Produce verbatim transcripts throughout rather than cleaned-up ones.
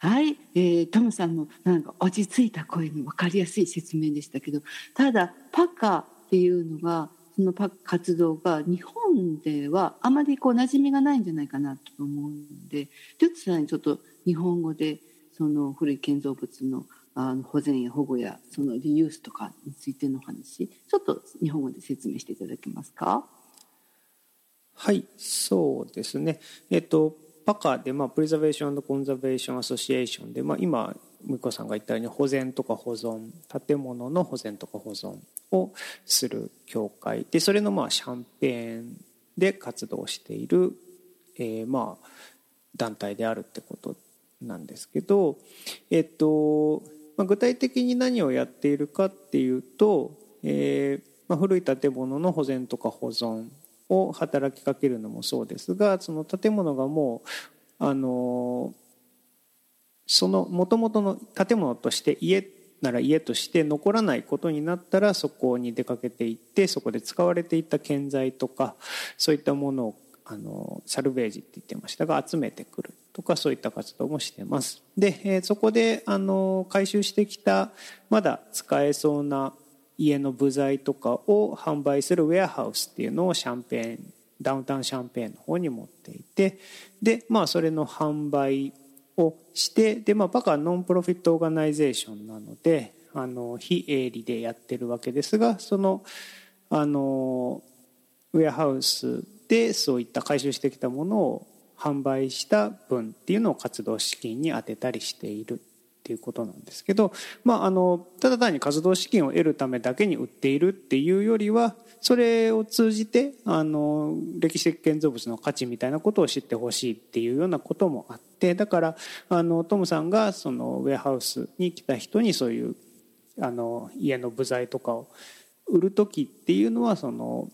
はい、えー、トムさんのなんか落ち着いた声に分かりやすい説明でしたけど、ただパカっていうのがそのパ活動が日本ではあまりこう馴染みがないんじゃないかなと思うので、ジョッツさんにちょっと日本語でその古い建造物のあの保全や保護やそのリユースとかについての話、ちょっと日本語で説明していただけますか？ はい、そうですね。えっとパカで、まあ、プリザベーション&コンザベーションアソシエーションで、まあ、今向子さんが言ったように保全とか保存、建物の保全とか保存をする協会で、それのまあシャンペーンで活動している、えー、まあ団体であるってことなんですけど、えっとまあ、具体的に何をやっているかっていうと、えーまあ、古い建物の保全とか保存を働きかけるのもそうですが、その建物がもうあのその元々の建物として家なら家として残らないことになったら、そこに出かけていってそこで使われていた建材とかそういったものをあのサルベージって言ってましたが集めてくるとか、そういった活動もしてます。で、えー、そこであの回収してきたまだ使えそうな家の部材とかを販売するウェアハウスっていうのをシャンペーンダウンタウンシャンペーンの方に持っていて、でまあそれの販売をして、でまあパカはノンプロフィットオーガナイゼーションなのであの非営利でやってるわけですが、そのあのウェアハウスでそういった回収してきたものを販売した分っていうのを活動資金に充てたりしているっていうことなんですけど、まあ、あのただ単に活動資金を得るためだけに売っているっていうよりは、それを通じてあの歴史的建造物の価値みたいなことを知ってほしいっていうようなこともあって、だからあのトムさんがそのウェアハウスに来た人にそういうあの家の部材とかを売る時っていうのは、その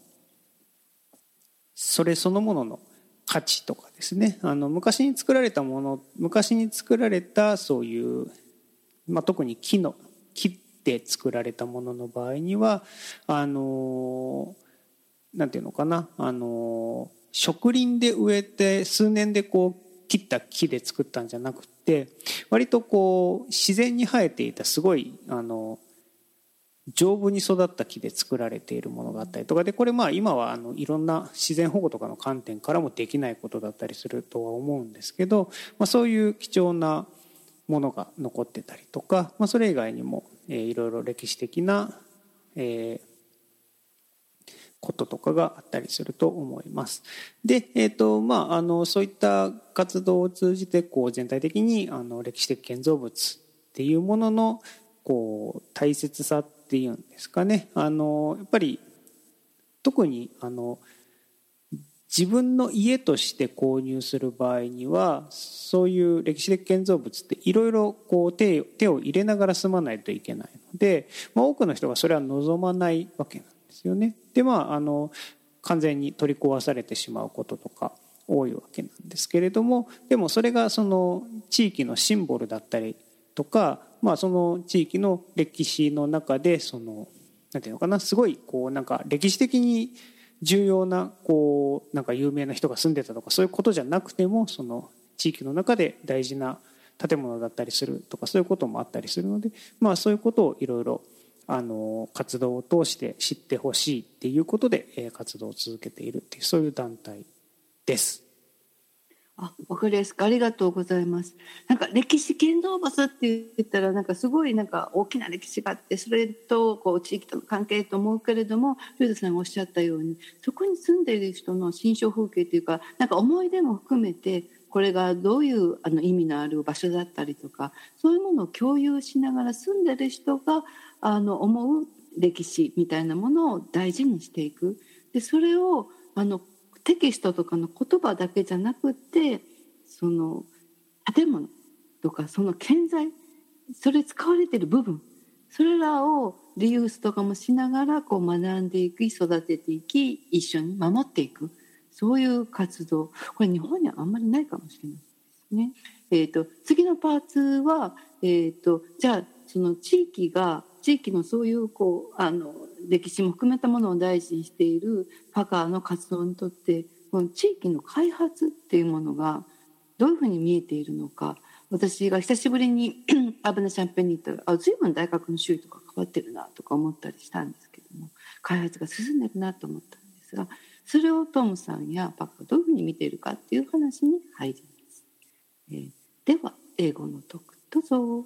それそのものの価値とかですね、あの昔に作られたもの昔に作られたそういう、まあ、特に木の木で作られたものの場合にはあのなんていうのかな、あの植林で植えて数年でこう切った木で作ったんじゃなくて、割とこう自然に生えていたすごいあの丈夫に育った木で作られているものがあったりとかで、これまあ今はあのいろんな自然保護とかの観点からもできないことだったりするとは思うんですけど、まあ、そういう貴重なものが残ってたりとか、まあ、それ以外にも、えー、いろいろ歴史的な、えー、こととかがあったりすると思います。で、えーとまあ、あのそういった活動を通じてこう全体的にあの歴史的建造物っていうもののこう大切さっていうんですかね、あのやっぱり特にあの自分の家として購入する場合には、そういう歴史的建造物っていろいろこう手手を入れながら住まないといけないので、まあ、多くの人がそれは望まないわけなんですよね。でまああの完全に取り壊されてしまうこととか多いわけなんですけれども、でもそれがその地域のシンボルだったりとか、まあ、その地域の歴史の中でそのなんていうのかな、すごいこうなんか歴史的に重要なこうなんか有名な人が住んでたとかそういうことじゃなくても、その地域の中で大事な建物だったりするとかそういうこともあったりするので、まあ、そういうことをいろいろあの活動を通して知ってほしいっていうことで活動を続けているっていう、そういう団体です。 あ、わかりやすくありがとうございます。なんか歴史建造物って言ったらなんかすごいなんか大きな歴史があって、それとこう地域との関係と思うけれども、ルードさんがおっしゃったようにそこに住んでいる人の心象風景というか、なんか思い出も含めてこれがどういうあの意味のある場所だったりとか、そういうものを共有しながら住んでいる人があの思う歴史みたいなものを大事にしていく。でそれをあのテキストとかの言葉だけじゃなくて、その建物とかその建材、それ使われている部分、それらをリユースとかもしながらこう学んでいき、育てていき、一緒に守っていく、そういう活動、これ日本にはあんまりないかもしれないですね。えーと、次のパーツは、えーと、じゃあその地域が地域のそういうこうあの歴史も含めたものを大事にしているパカーの活動にとって、この地域の開発っていうものがどういうふうに見えているのか、 私が久しぶりにアブナシャンペンに行ったら、あ、随分大学の周囲とか変わってるなとか思ったりしたんですけども、開発が進んでるなと思ったんですが、それをトムさんやパカがどういうふうに見ているかっていう話に入ります。えー、では英語のトークどうぞ。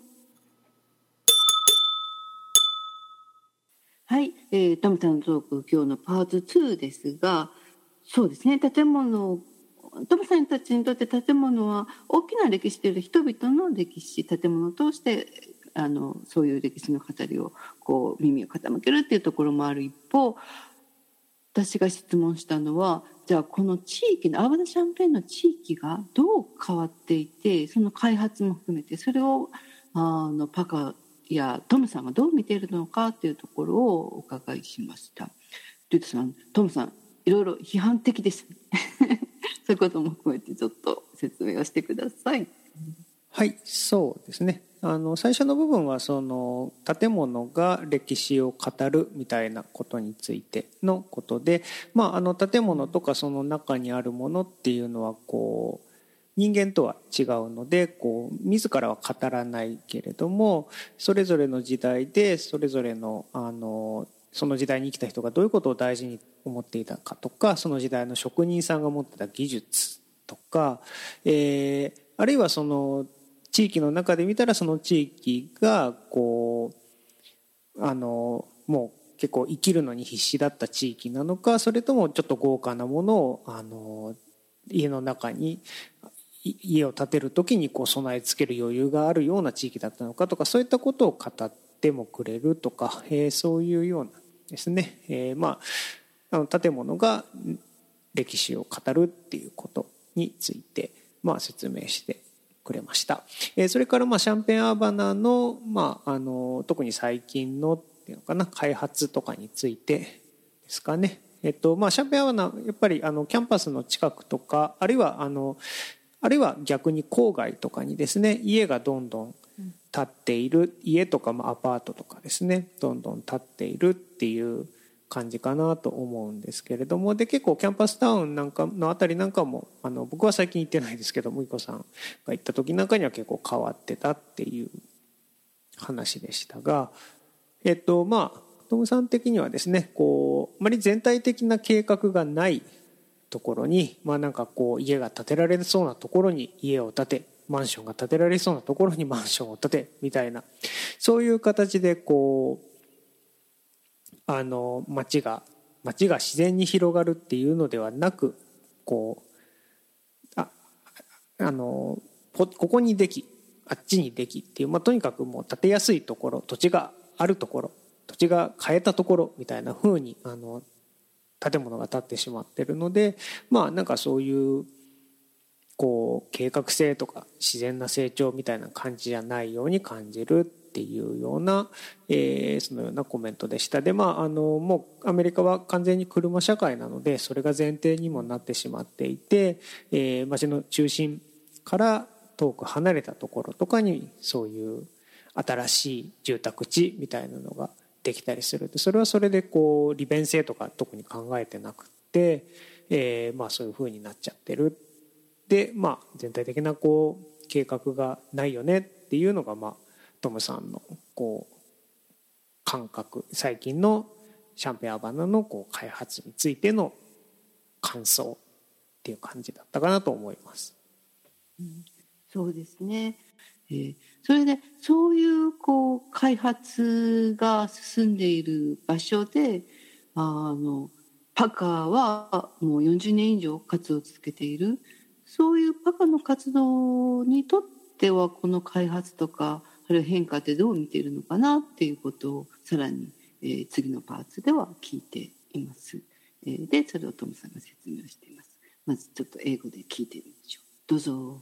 はい、えー、トムさんのトーク今日のパートツーですが、そうですね、建物トムさんたちにとって建物は大きな歴史という人々の歴史、建物を通してあのそういう歴史の語りをこう耳を傾けるっていうところもある一方、私が質問したのは、じゃあこの地域のアーバナ・シャンペーンの地域がどう変わっていて、その開発も含めてそれをあのパカやトムさんはどう見ているのかというところをお伺いしました。リュウトさん、トムさんいろいろ批判的ですねそういうことも含めてちょっと説明をしてください。 はい、そうですね。あの最初の部分はその建物が歴史を語るみたいなことについてのことで、まあ、あの建物とかその中にあるものっていうのはこう人間とは違うのでこう自らは語らないけれども、それぞれの時代でそれぞれのあのその時代に生きた人がどういうことを大事に思っていたかとか、その時代の職人さんが持ってた技術とか、えー、あるいはその地域の中で見たらその地域がこうあのもう結構生きるのに必死だった地域なのか、それともちょっと豪華なものをあの家の中に家を建てる時にこう備え付ける余裕があるような地域だったのかとか、そういったことを語ってもくれるとか、えー、そういうようなですね、えー、まああの建物が歴史を語るっていうことについて、まあ、説明してくれました。えー、それからまあシャンペーンアーバナの、まあ、あの特に最近のっていうのかな、開発とかについてですかね。えっとまあ、シャンペーンアーバナやっぱりあのキャンパスの近くとか、あるいはあのあるいは逆に郊外とかにですね、家がどんどん建っている、家とかアパートとかですね、どんどん建っているっていう感じかなと思うんですけれども、で結構キャンパスタウンなんかのあたりなんかもあの僕は最近行ってないですけど、むいこさんが行った時なんかには結構変わってたっていう話でしたが、えっとまあトムさん的にはですね、こうあまり全体的な計画がないところに、まあ、なんかこう家が建てられそうなところに家を建て、マンションが建てられそうなところにマンションを建てみたいな、そういう形でこうあの街が街が自然に広がるっていうのではなく、こうああのここにできあっちにできっていう、まあ、とにかくもう建てやすいところ、土地があるところ、土地が買えたところみたいな風にあの建物が建ってしまってるので、まあなんかそういうこう計画性とか自然な成長みたいな感じじゃないように感じるっていうような、えー、そのようなコメントでした。でまああのもうアメリカは完全に車社会なので、それが前提にもなってしまっていて、えー、街の中心から遠く離れたところとかにそういう新しい住宅地みたいなのができたりする。それはそれでこう利便性とか特に考えてなくて、えー、まあそういう風になっちゃってる。でまあ全体的なこう計画がないよねっていうのが、まあトムさんのこう感覚、最近のシャンペーンアーバナのこう開発についての感想っていう感じだったかなと思います。 うん、そうですね。えー、それでそういうこう開発が進んでいる場所で、あのパカはもうよんじゅうねん以上活動を続けている。そういうパカの活動にとってはこの開発とかあるいは変化ってどう見ているのかなっていうことをさらに、えー、次のパーツでは聞いています。えー、でそれをトムさんが説明しています。まずちょっと英語で聞いてみましょう。どうぞ。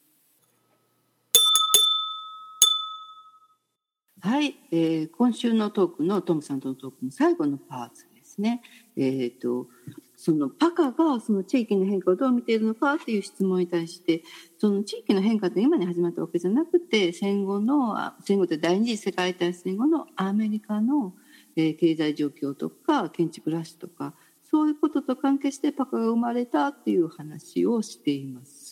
はい、えー、今週のトークのトムさんとのトークの最後のパーツですね。えーと、そのパカがその地域の変化をどう見ているのかという質問に対して、その地域の変化って今に始まったわけじゃなくて、戦後の戦後で第二次世界大戦後のアメリカの、えー、経済状況とか建築ラッシュとかそういうことと関係してパカが生まれたっていう話をしています。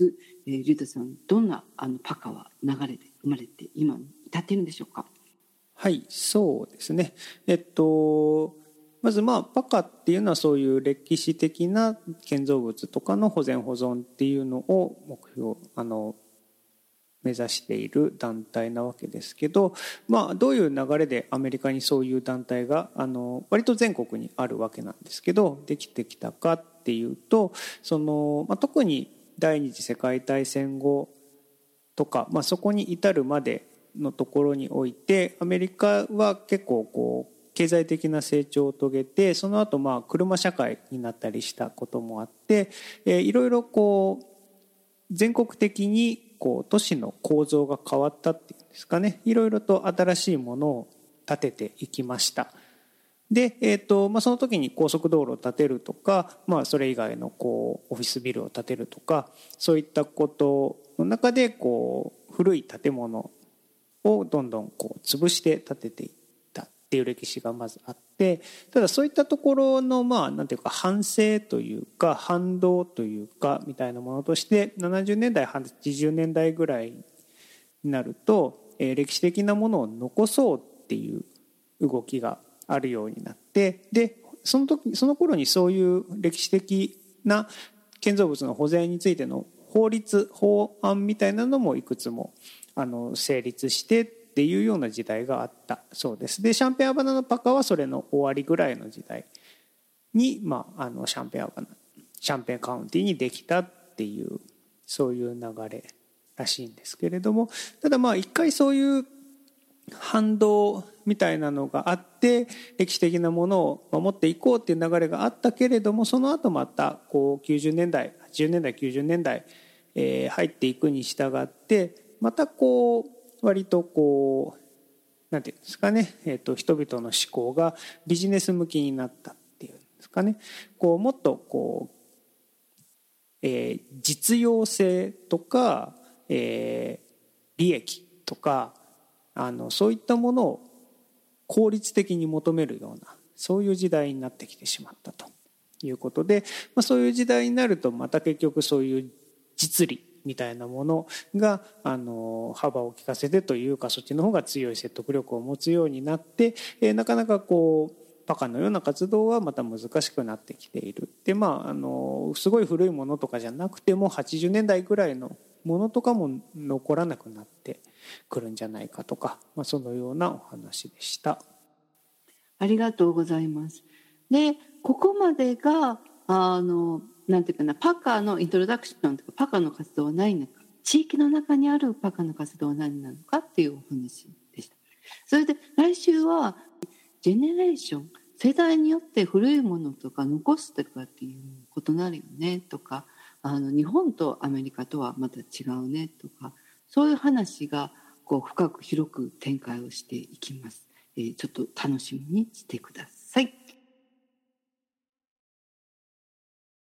えー、竜太さん、どんなあのパカは流れで生まれて今に至っているんでしょうか。 はい、そうですね。えっとまずまあパカっていうのはそういう歴史的な建造物とかの保全保存っていうのを目標あの目指している団体なわけですけど、まあ、どういう流れでアメリカにそういう団体があの割と全国にあるわけなんですけどできてきたかっていうとその、まあ、特に第二次世界大戦後とか、まあ、そこに至るまでのところにおいてアメリカは結構こう経済的な成長を遂げてその後まあ車社会になったりしたこともあって、えー、いろいろこう全国的にこう都市の構造が変わったっていうんですかねいろいろと新しいものを建てていきました。で、えーとまあ、その時に高速道路を建てるとか、まあ、それ以外のこうオフィスビルを建てるとかそういったことの中でこう古い建物をどんどんこう潰して建てていったっていう歴史がまずあってただそういったところのまあなんていうか反省というか反動というかみたいなものとしてななじゅうねんだいはちじゅうねんだいぐらいになると、えー、歴史的なものを残そうっていう動きがあるようになってでその時その頃にそういう歴史的な建造物の保全についての法律法案みたいなのもいくつもあの成立してっていうような時代があったそうです。でシャンペン・アバナのパカはそれの終わりぐらいの時代に、まあ、あのシャンペン・アバナシャンペンカウンティにできたっていうそういう流れらしいんですけれどもただまあ一回そういう反動みたいなのがあって歴史的なものを守っていこうっていう流れがあったけれどもその後またこうきゅうじゅうねんだいはちじゅうねんだいきゅうじゅうねんだい、えー、入っていくに従ってまたこう割とこうなんていうんですかね、えーと、人々の思考がビジネス向きになったっていうんですかねこうもっとこう、えー、実用性とか、えー、利益とかあのそういったものを効率的に求めるようなそういう時代になってきてしまったということで、まあ、そういう時代になるとまた結局そういう実利みたいなものがあの幅を利かせてというかそっちの方が強い説得力を持つようになって、えー、なかなかこうパカのような活動はまた難しくなってきている。でまああのすごい古いものとかじゃなくてもはちじゅうねんだいぐらいのものとかも残らなくなってくるんじゃないかとか、まあ、そのようなお話でした。 ありがとうございます。でここまでがあのなんていうかなパカのイントロダクションとかパカの活動は何なのか地域の中にあるパカの活動は何なのかっていうお話でした。それで来週はジェネレーション世代によって古いものとか残すとかっていう異なるよねとかあの日本とアメリカとはまた違うねとかそういう話がこう深く広く展開をしていきます。えー、ちょっと楽しみにしてください。